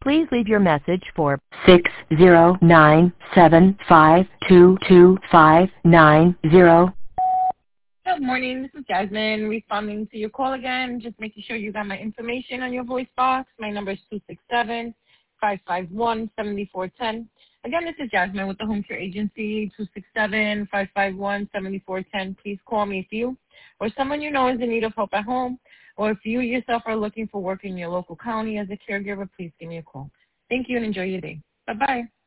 Please leave your message for 60975225590. Good morning. This is Jasmine responding to your call again. Just making sure you got my information on your voice box. My number is 267-551-7410. Again, this is Jasmine with the Home Care Agency, 267-551-7410. Please call me if you or someone you know is in need of help at home, or if you yourself are looking for work in your local county as a caregiver, please give me a call. Thank you and enjoy your day. Bye-bye.